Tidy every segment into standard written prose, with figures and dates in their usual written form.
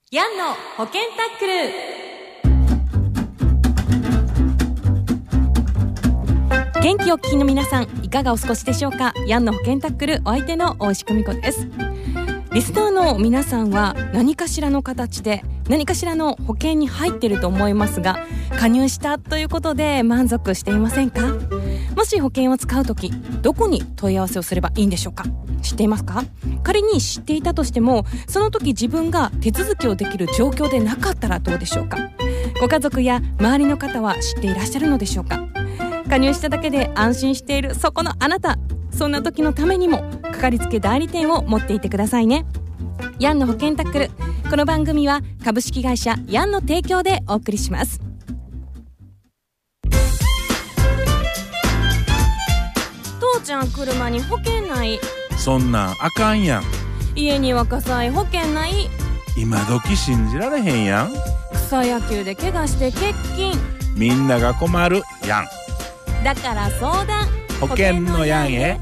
ヤンの保険タックル。元気お聞きの皆さん、いかがお過ごしでしょうか。ヤンの保険タックル、お相手の大石久美子です。リスナーの皆さんは何かしらの形で何かしらの保険に入っていると思いますが、加入したということで満足していませんか。もし保険を使うとき、どこに問い合わせをすればいいんでしょうか。知っていますか。仮に知っていたとしても、その時自分が手続きをできる状況でなかったらどうでしょうか。ご家族や周りの方は知っていらっしゃるのでしょうか。加入しただけで安心しているそこのあなた、そんな時のためにもかかりつけ代理店を持っていてくださいね。ヤンの保険タックル、この番組は株式会社ヤンの提供でお送りします。父ちゃん、車に保険ない。 そんなんあかんやん。 家には火災保険ない。 今時信じられへんやん。 草野球で怪我して欠勤。 みんなが困るやん。 だから相談、 保険のやんへ。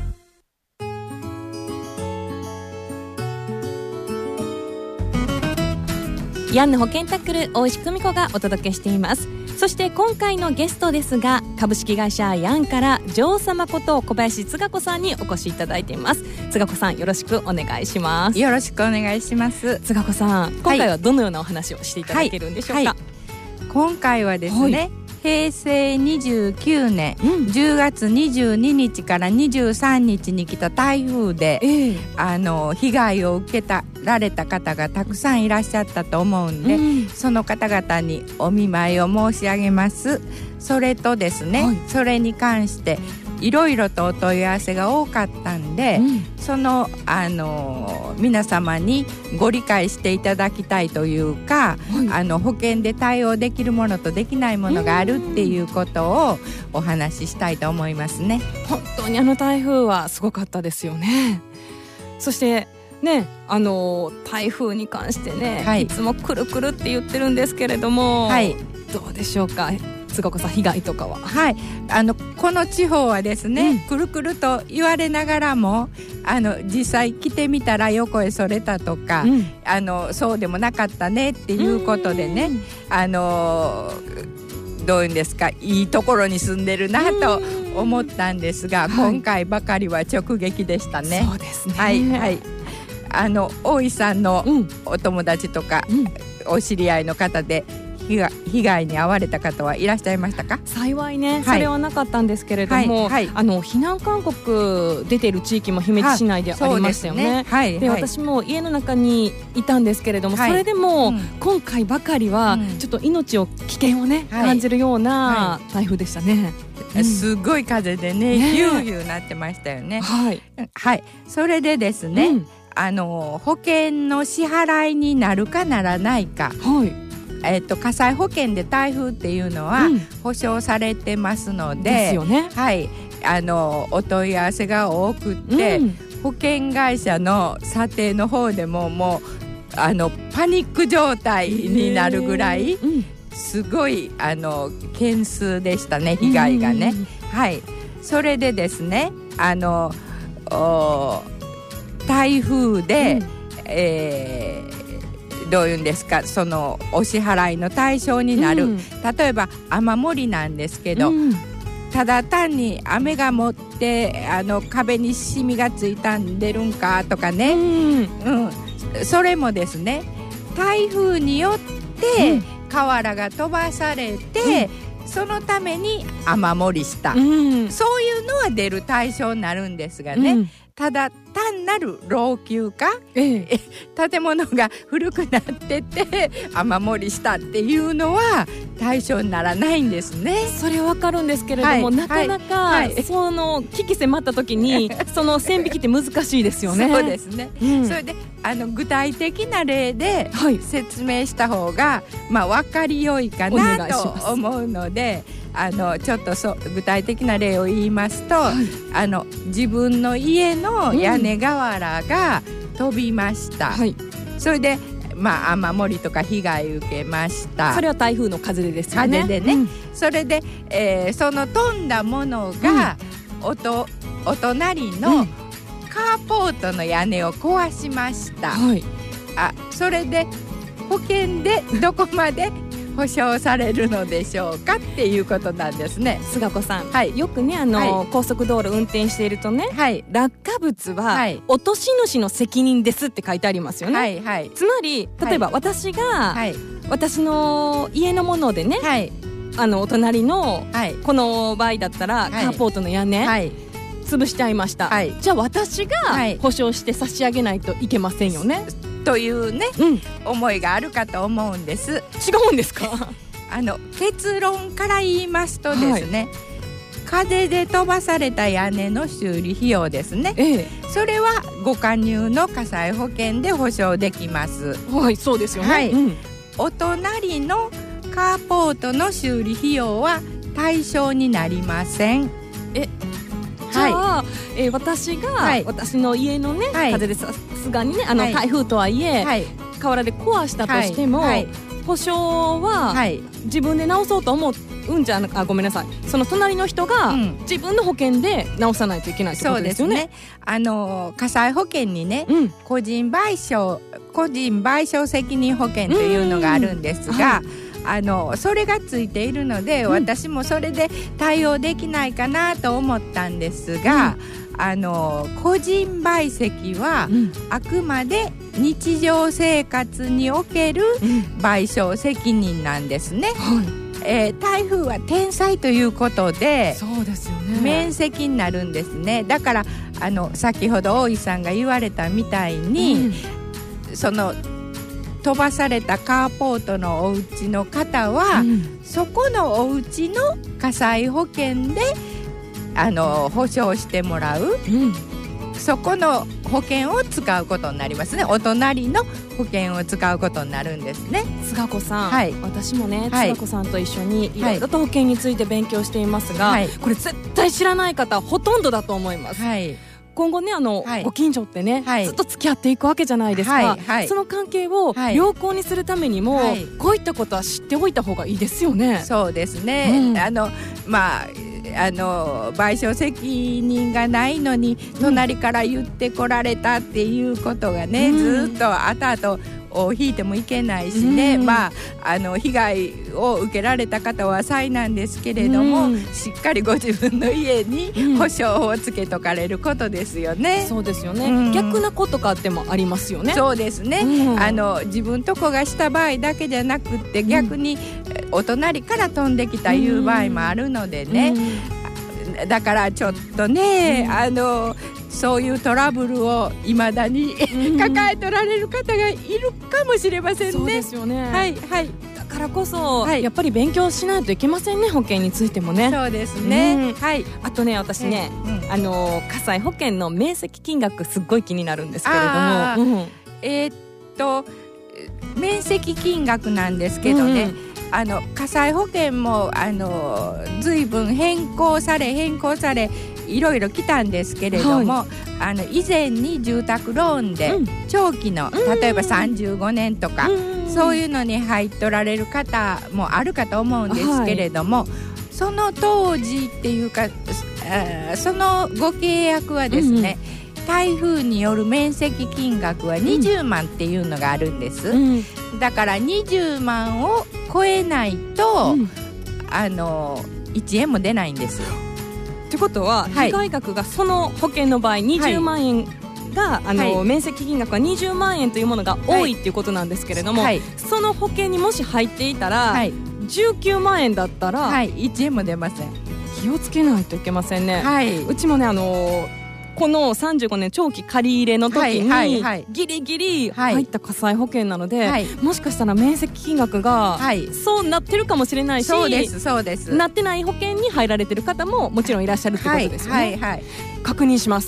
ヤンの保険タックル、大石久美子がお届けしています。そして今回のゲストですが、株式会社ヤンから女王様こと小林つが子さんにお越しいただいています。つが子さん、よろしくお願いします。 よろしくお願いします。 つが子さん、今回はどのようなお話をしていただけるんでしょうか。 今回はですね、平成29年10月22日から23日に来た台風で、被害を受けられた方がたくさんいらっしゃったと思うんで、その方々にお見舞いを申し上げます。それとですね、それに関していろいろとお問い合わせが多かったんで、その皆様にご理解していただきたいというか、保険で対応できるものとできないものがあるっていうことをお話ししたいと思いますね。 本当に台風はすごかったですよね。そしてね、台風に関してね、いつもくるくるって言ってるんですけれども、どうでしょうか、つが子さん、被害とかは。 この地方はですね、くるくると言われながらも実際来てみたら横へそれたとか、そうでもなかったねっていうことでね、どういうんですか、いいところに住んでるなと思ったんですが、今回ばかりは直撃でしたね。 そうですね。 大井さんのお友達とか、お知り合いの方で被害に遭われた方はいらっしゃいましたか。 幸いね、それはなかったんですけれども、避難勧告出ている地域も姫路市内でありましたよね。で、私も家の中にいたんですけれども、それでも今回ばかりはちょっと命を危険をね、感じるような台風でしたね。 すごい風でね、ヒューヒューなってましたよね。それでですね、保険の支払いになるかならないか、火災保険で台風っていうのは保証されてますので、 ですよね。 お問い合わせが多くって、保険会社の査定の方でももうパニック状態になるぐらい、すごい件数でしたね、被害がね。それでですね、台風で、どういうんですか、そのお支払いの対象になる、例えば雨漏りなんですけど、ただ単に雨がもって壁にシミがついたんでるんかとかね、それもですね、台風によって瓦が飛ばされて、そのために雨漏りした、そういうのは出る対象になるんですがね、ただ単なる老朽化、建物が古くなってて雨漏りしたっていうのは対象にならないんですね。 それは分かるんですけれども、なかなかその危機迫った時にその線引きって難しいですよね。 そうですね、それで具体的な例で説明した方が、分かりよいかなと思うので、ちょっと具体的な例を言いますと、自分の家の屋根瓦が飛びました、それで雨漏りとか被害受けました。 それは台風の風ですよね。 風でね、それで、その飛んだものが、お隣のカーポートの屋根を壊しました、それで保険でどこまで保証されるのでしょうかっていうことなんですね。 菅子さん、 はい、 よくね高速道路運転しているとね、 はい、 落下物は落とし主の責任ですって書いてありますよね、はいはい、つまり例えば私が、はい、私の家のものでね、はい、お隣の、はい、この場合だったら、はい、カーポートの屋根、はい、潰しちゃいました、はい、じゃあ私が保証して差し上げないといけませんよね、 というね、思いがあるかと思うんです。 違うんですか？ 結論から言いますとですね、はい、風で飛ばされた屋根の修理費用ですね、それはご加入の火災保険で保証できます。 はい、そうですよね、はい、 お隣のカーポートの修理費用は対象になりません。 じゃあ、はい、私が、はい、私の家のね、はい、風でさすがにねはい、台風とはいえ、はい、河原で壊したとしても、はい、保証は、はい、自分で直そうと思うんじゃごめんなさい、その隣の人が、自分の保険で直さないといけないってことですよね。 そうですね。火災保険にね、個人賠償責任保険というのがあるんですが、それがついているので、私もそれで対応できないかなと思ったんですが、個人賠責は、あくまで日常生活における賠償責任なんですね、台風は天災ということで、 そうですよね、 免責になるんですね。だから先ほど大井さんが言われたみたいに、その飛ばされたカーポートのお家の方は、そこのお家の火災保険で保証してもらう、そこの保険を使うことになりますね。お隣の保険を使うことになるんですね。 菅子さん、はい、私もね、菅子さんと一緒にいろいろと保険について勉強していますが、これ絶対知らない方ほとんどだと思います、今後ねご近所ってね、ずっと付き合っていくわけじゃないですか、その関係を良好にするためにも、こういったことは知っておいた方がいいですよね。 そうですね、賠償責任がないのに隣から言ってこられたっていうことがね、ずっと後々を引いてもいけないしね、被害を受けられた方は災難ですけれども、しっかりご自分の家に保証をつけとかれることですよね。 そうですよね、逆なことかってもありますよね。 そうですね、自分とこがした場合だけじゃなくって、逆にお隣から飛んできたいう場合もあるのでね、だからちょっとね、そういうトラブルをいまだに抱えとられる方がいるかもしれませんね。 そうですよね、 はいはい、 だからこそ、やっぱり勉強しないといけませんね、保険についてもね。 そうですね、 あとね、私ね、火災保険の面積金額すっごい気になるんですけれども、 面積金額なんですけどね、火災保険も随分変更されいろいろ来たんですけれども、以前に住宅ローンで長期の、例えば35年とか、そういうのに入っとられる方もあるかと思うんですけれども、その当時っていうか、そのご契約はですね、台風による面積金額は20万っていうのがあるんです、だから20万を超えないと、1円も出ないんですよ。 ってことは、被害額がその保険の場合20万円が、面積金額は20万円というものが多いっていうことなんですけれども、その保険にもし入っていたら、19万円だったら、 1円も出ません。 気をつけないといけませんね、うちもねこの35年長期借り入れの時に、ギリギリ入った火災保険なので、もしかしたら面積金額が、そうなってるかもしれないし、 そうですなってない保険に入られてる方ももちろんいらっしゃるってことですよね、確認します。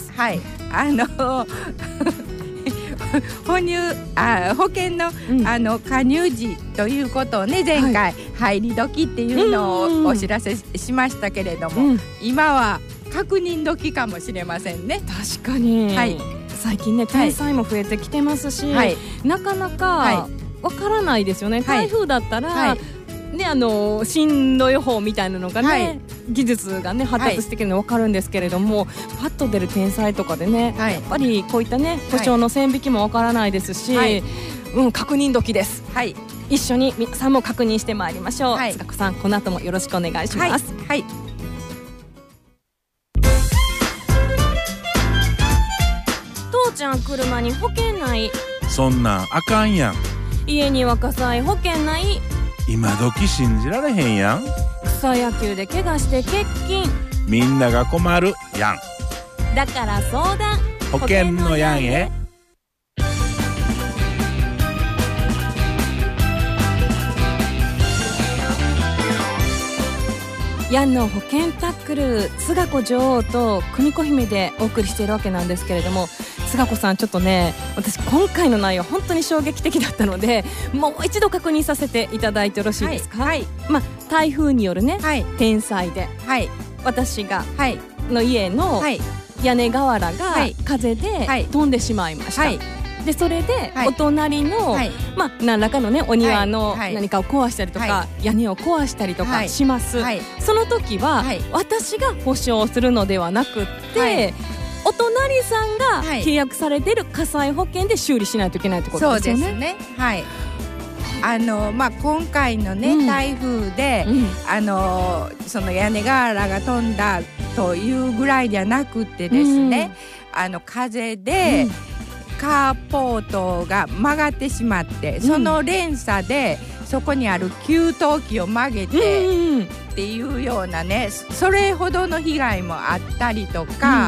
保険の、加入時ということをね、前回、入り時っていうのをお知らせしましたけれども、今は確認時かもしれませんね。 確かに、最近ね、天災も増えてきてますし、なかなかわからないですよね、台風だったら、進路予報みたいなのがね、技術がね発達してきてるの分かるんですけれども、パッと出る天災とかでね、やっぱりこういったね保証の線引きも分からないですし、 確認時です。 はい、 一緒に皆さんも確認してまいりましょう。 はい、 塚子さん、この後もよろしくお願いします。 はい、はい、 父ちゃん車に保険ない。 そんなんあかんやん。 家には火災保険ない。 今時信じられへんやん。 草野球で怪我して欠勤。 みんなが困るやん。 だから相談、 保険のやんへ。 ヤンの保険タックル、菅子女王と久美子姫でお送りしているわけなんですけれども、菅子さん、ちょっとね、私今回の内容本当に衝撃的だったので、もう一度確認させていただいてよろしいですか？ はい、 台風によるね、 はい、 天災で、 はい、 私が、 はい、 の家の屋根瓦が風で飛んでしまいました。はい、でそれでお隣の、何らかのねお庭の何かを壊したりとか、屋根を壊したりとかします。その時は、私が保証するのではなくって、お隣さんが契約されている火災保険で修理しないといけないってことですよね。 そうですね。はい。今回のね、台風で、その屋根瓦が飛んだというぐらいではなくってですね、風で、カーポートが曲がってしまって、その連鎖でそこにある給湯器を曲げてっていうようなね、それほどの被害もあったりとか、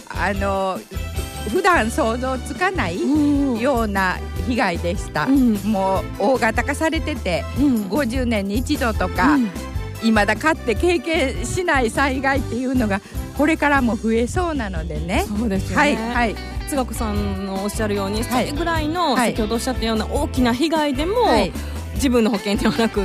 普段想像つかないような被害でした。もう大型化されてて、50年に一度とか、未だかって経験しない災害っていうのがこれからも増えそうなのでね。 そうですよね。 はい、はい、 菅子さんのおっしゃるように、それぐらいの、先ほどおっしゃったような大きな被害でも、自分の保険ではなくって、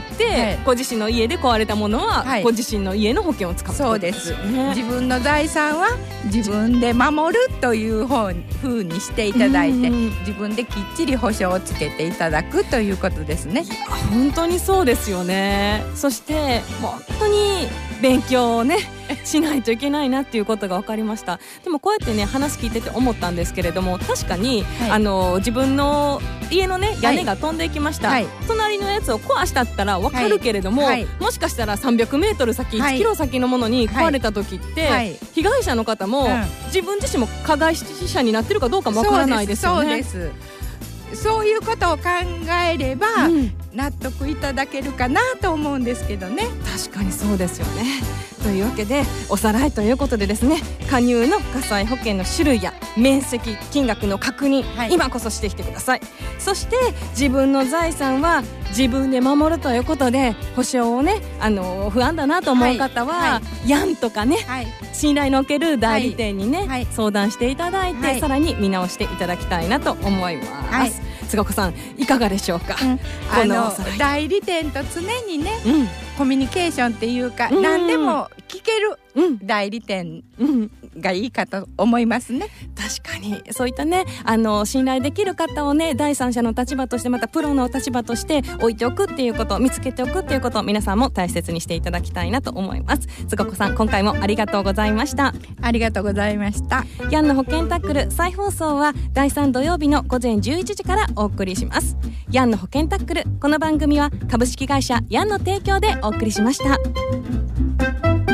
ご自身の家で壊れたものは、ご自身の家の保険を使う。 そうです。自分の財産は自分で守るという風にしていただいて、自分できっちり保証をつけていただくということですね。 本当にそうですよね。そして本当に勉強をねしないといけないなっていうことが分かりました。でもこうやってね話聞いてて思ったんですけれども、確かに、自分の家のね屋根が飛んでいきました、隣のやつを壊したったら分かるけれども、もしかしたら300メートル先、1キロ先のものに壊れた時って、被害者の方も、自分自身も加害者になってるかどうかも分からないですよね。 そうです。そういうことを考えれば、納得いただけるかなと思うんですけどね。 確かにそうですよね。というわけでおさらいということでですね、加入の火災保険の種類や面積、金額の確認、今こそしてきてください。そして自分の財産は自分で守るということで、保証をね不安だなと思う方は、ヤンとかね、信頼のおける代理店にね、相談していただいて、さらに見直していただきたいなと思います。菅子さん、いかがでしょうか？ 代理店と常にね、コミュニケーションっていうか、何でも聞ける代理店がいいかと思いますね。 確かにそういったね信頼できる方をね、第三者の立場として、またプロの立場として置いておくっていうこと、見つけておくっていうことを皆さんも大切にしていただきたいなと思います。菅子さん、今回もありがとうございました。 ありがとうございました。 ヤンの保険タックル再放送は第3土曜日の午前11時からお送りします。ヤンの保険タックル、この番組は株式会社ヤンの提供でお送りしました。